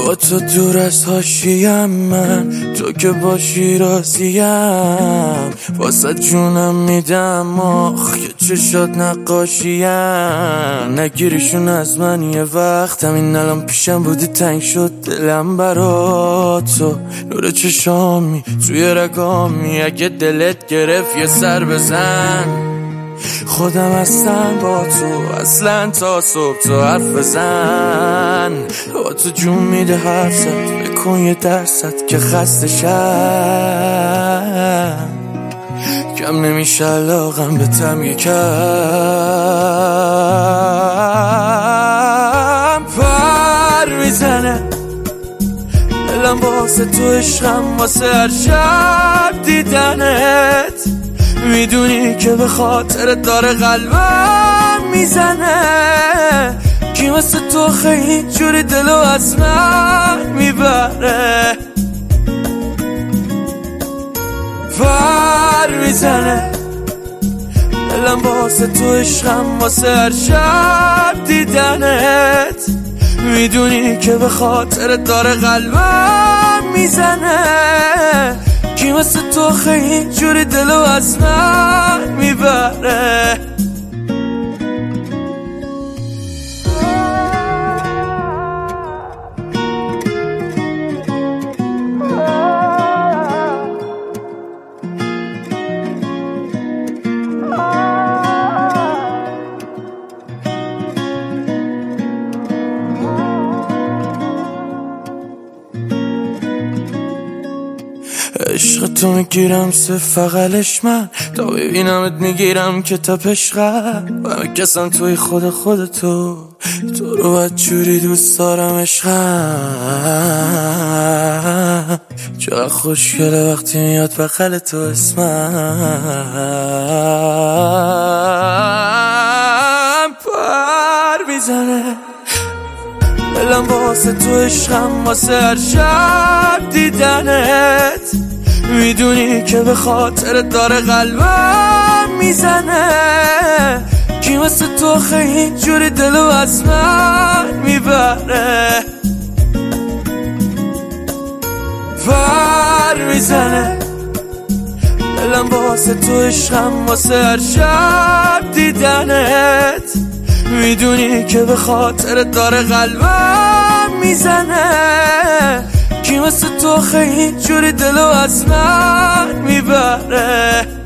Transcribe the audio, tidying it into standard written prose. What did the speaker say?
با تو دور از حاشیم، من تو که باشی راضیم، واسه جونم میدم آخ که چشات نقاشیم. نگیریشون از من یه وقت، همین الان پیشم بودی تنگ شد دلم برا تو. نور چشامی توی رگامی، اگه دلت گرفت یه سر بزن. خودم هستم با تو اصلا تا صبح، تو حرف بزن. با تو جون میده حرف زد، بکن یه درصد که خسته شم. کم نمیشه علاقم به تم یکم. پر میزنه دلم واسه تو، عشقم واسه هر شب دیدنت. میدونی که به خاطر داره قلبم میزنه. کی واسه تو خیلی جوری دلو از من میبره. پر میزنه دلم واسه تو، عشقم واسه هر شب دیدنت. میدونی که به خاطر داره قلبم میزنه. کی واسه تو خیلی جوری دلو از من میبره. عشق تو میگیرم صرف فقلش من، تا ببینمت میگیرم که تا پشقم. و کسم توی خودتو، تو رو بدجوری دوست دارم عشقم. چقدر خوشگله وقتی میاد بغل تو اسمم. پر میزنه دلم واسه تو، عشقم واسه هر شب دیدنت. میدونی که به خاطر داره قلبم میزنه. کی واسه تو خیلی جوری دلو از من میبره. پر میزنه دلم واسه تو، عشقم واسه هر شب دیدنت. میدونی که به خاطر داره قلبم میزنه. کی واسه تو خیلی جوری دلو از من میبره.